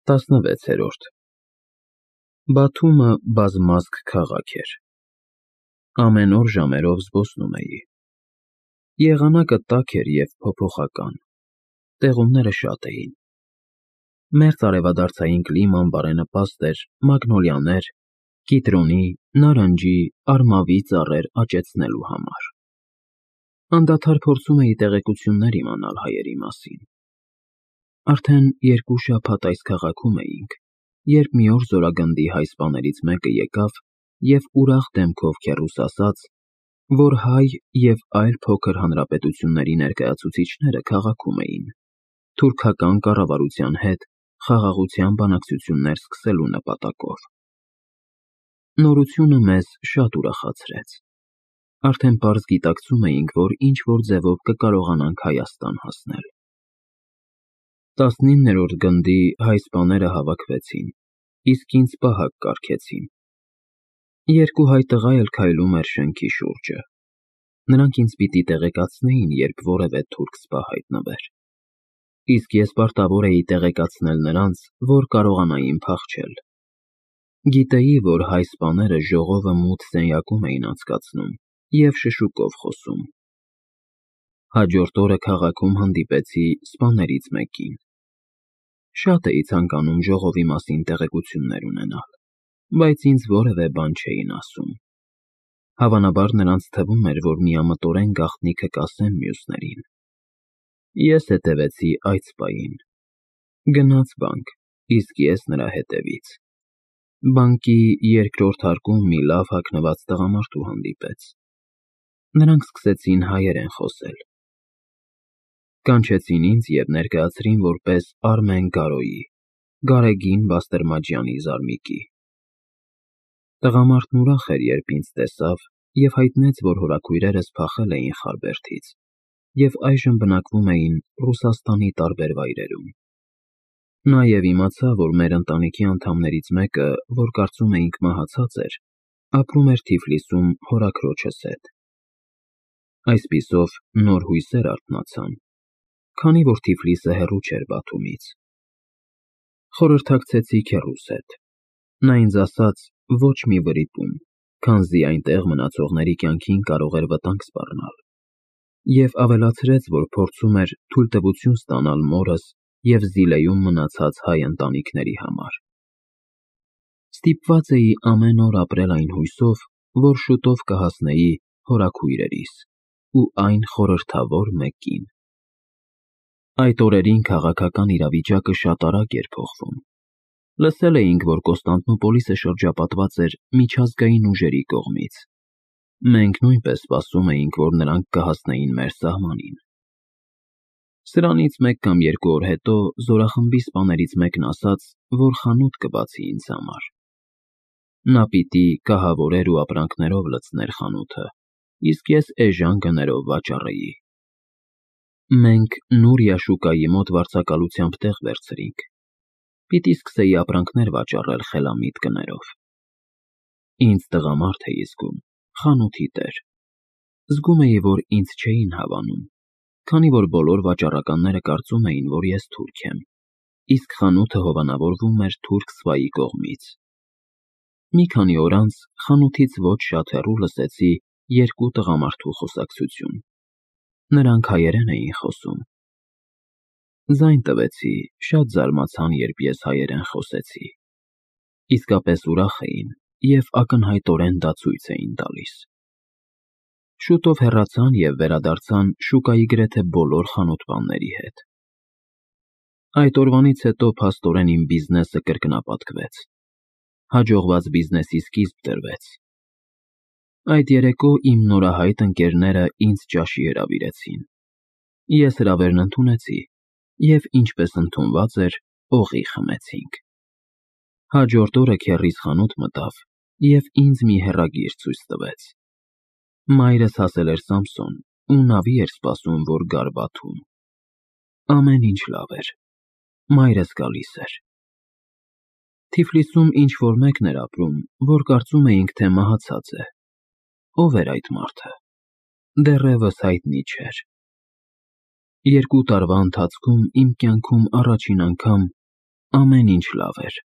16-րդ Բաթումը բազմազգ քաղաք էր։ Ամեն օր ժամերով զբոսնում էի։ Եղանակը տաք էր և փոփոխական, տեղումները շատ էին։ Մերձ արևադարձային կլիման բարենպաստ էր մագնոլիաներ, կիտրոնի, նարնջի, արմավի ծառեր աճեցնելու համար։ Անդադար փորձում էի տեղեկություններ իմանալ հայերի մասին։ Արդեն 2 շաբաթ այս քաղաքում էինք, երբ մի օր զորագնդի հայ սպաներից մեկը եկավ և ուրախ դեմքով քեռուս ասաց, որ հայ և այլ փոքր հանրապետությունների ներկայացուցիչները քաղաքում էին, թուրքական կառավարության հետ խաղաղության բանակցություններ սկսելու նպատակով։ Նորությունը մեզ շատ ուրախացրեց։ Արդեն պարզ գիտակցում էինք, որ ինչ-որ ձևով կկարողանանք Հայաստան հասնել։ 19-րդ գնդի հայ սպաները հավաքվեցին, իսկ ինձ պահակ կարգեցին։ 2 հայ տղա էլ քայլում էր շենքի շուրջը։ Նրանք ինձ պիտի տեղեկացնեին, երբ որևէ թուրք սպա հայտնվեր։ Իսկ ես պարտավոր էի տեղեկացնել նրանց, որ կարողանային փախչել։ Գիտեի, որ հայ սպաները ժողովը մութ սենյակում էին անցկացնում և շշուկով խոսում։ Հաջորդ օրը քաղաքում հանդիպեցի սպաներից մեկին։ Շատ էի ցանկանում ժողովի մասին տեղեկություններ ունենալ, բայց ինձ որևէ բան չէին ասում։ Հավանաբար նրանց թվում էր, որ միամտորեն գաղտնիքը կասեմ մյուսներին։ Ես հետևեցի այդ սպային։ Գնաց բանկ, իսկ ես նրա հետևից։ Բանկի երկրորդ հարկում մի լավ հագնված տղամարդու հանդիպեց։ Նրանք սկսեցին հայերեն խոսել։ Կանչեցին ինձ և ներկայացրին որպես Արմեն Գարոյի, Գարեգին Բաստերմաջյանի զարմիկի։ Տղամարդն ուրախ էր, երբ ինձ տեսավ և հայտնեց, որ հորաքույրերս փախել էին Խարբերդից և այժմ բնակվում էին Ռուսաստանի տարբեր վայրերում։ Նաև իմացա, որ մեր ընտանիքի անդամներից մեկը, որ կարծում էինք մահացած էր, ապրում էր Թիֆլիսում հորաքրոջս հետ։ Այսպիսով նոր հույսեր արթնացան, քանի որ Թիֆլիսը հեռու չէր Բաթումից։ Խորհրդակցեցի քեռուս հետ։ Նա ինձ ասաց ոչ մի վրիպում, քանզի այնտեղ մնացողների կյանքին կարող էր վտանգ սպառնալ, և ավելացրեց, որ փորձում էր թույլտվություն ստանալ մորս և Զիլեում մնացած հայ ընտանիքների համար։ Ստիպված էի ամեն օր ապրել այն հույսով, որ շուտով կհասնեի հորաքույրերիս ու այն խորհրդավոր մեկին։ Այդ օրերին քաղաքական իրավիճակը շատ արագ էր փոխվում։ Լսել էինք, որ Կոստանդնուպոլիսը շրջապատված էր միջազգային ուժերի կողմից։ Մենք նույնպես սպասում էինք, որ նրանք կհասնեին մեր սահմանին։ Սրանից 1 կամ 2 օր հետո զորախմբի սպաներից մեկն ասաց, որ խանութ կբացի ինձ համար։ Նա պիտի կահավորեր ու ապրանքներով լցներ խանութը, իսկ ես էժան գներով վաճառեի։ Մենք Նուրիա շուկայի մոտ վարձակալությամբ տեղ վերցրինք։ Պիտի սկսեի ապրանքներ վաճառել խելամիտ գներով։ Ինձ տղամարդ էի զգում, խանութի տեր։ Զգում էի, որ ինձ չէին հավանում, քանի որ բոլոր վաճառականները կարծում էին, որ ես թուրք եմ, իսկ խանութը հովանավորվում էր թուրք սպայի կողմից։ Մի քանի օր անց խանութից ոչ շատ հեռու լսեցի 2 տղամարդու խոսակցություն։ Նրանք հայերեն էին խոսում։ Ձայն տվեցի, շատ զարմացան, երբ ես հայերեն խոսեցի։ Իսկապես ուրախ էին և ակնհայտորեն դա ցույց էին տալիս։ Շուտով հեռացան և վերադարձան շուկայի գրեթե բոլոր խանութպանների հետ։ Այդ օրվանից հետո փաստորեն իմ բիզնեսը կրկնապատկվեց։ Հաջողված բիզնեսի սկիզբ դրվեց։ Այդ երեկո իմ նորահայտ ընկերները ինձ ճաշի հրավիրեցին։ Ես հրավերն ընդունեցի և, ինչպես ընդունված էր, օղի խմեցինք։ Հաջորդ օրը քեռիս խանութ մտավ և ինձ մի հեռագիր ցույց տվեց։ Մայրս հասել էր Սամսոն ու նավի էր սպասում, որ գար Բաթում։ Ամեն ինչ լավ էր։ Մայրս գալիս էր։ Թիֆլիսում ինչ-որ մեկն էր ապրում, որ կարծում էինք, թե մահացած է։ Ով էր այդ մարդը։ Դեռևս հայտնի չէր։ 2 տարվա ընթացքում իմ կյանքում առաջին անգամ Ամեն ինչ լավ էր։